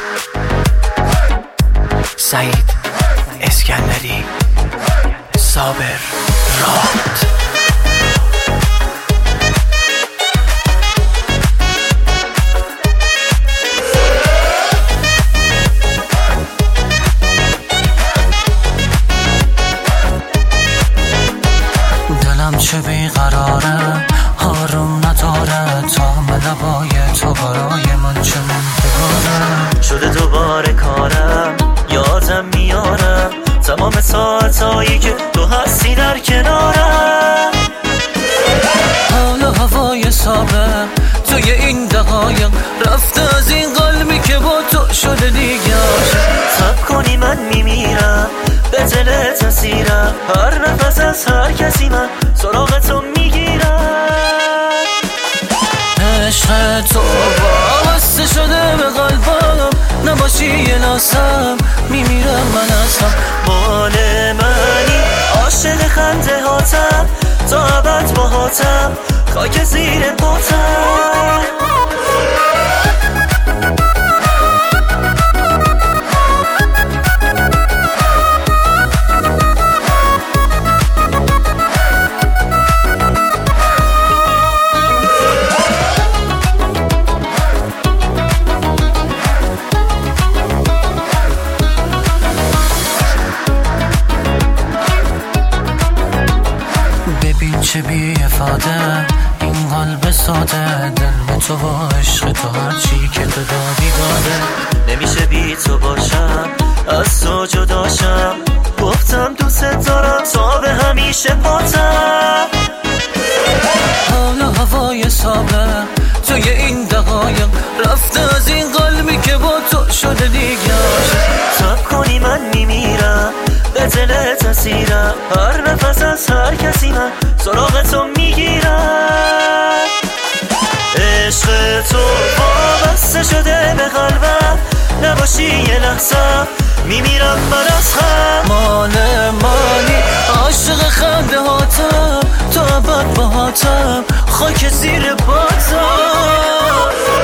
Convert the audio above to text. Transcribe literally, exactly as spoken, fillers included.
سعید اسکندری، صابر راد. دلم چه بیقراره، آروم نداره، تا لبای تو برای من چه منتظره. شده دوباره کارم، یادم میارم تمام ساعتایی که تو هستی در کنارم. حال و هوای صابر توی این دقایق رفته از این قلبی که با تو شده دیگه. تب کنی من میمیرم، به دلت اسیرم، هر نفس از هر کسی من سراغ تو میگیرم. عشق تو وابسته شده به قلبم، نباشی یه لحظم میمیرم من اصلا. مال منی، عاشق خنده هاتم، تا ابد باهاتم، خاک زیر پاتم. ببین چه بی افاده این قلب ساده، دل به تو با عشق تو هرچی که تو دادی داده. نمیشه بی تو باشم، از تو جداشم، گفتم دوست دارم تا به همیشه پاتم. حال و هوای صابر توی این دقایق رفته از این قلبی که با تو شده دیگه. تب کنی من میمیرم، به دلت اسیرم، هر نفس از هر کسی من سراغ تو میگیرم. عشق تو وابسته شده به قلبم، نباشی یه لحظه میمیرم من از غم. مال مانی، عاشق خنده هاتم، تا ابد باهاتم، خاک زیر پاتم.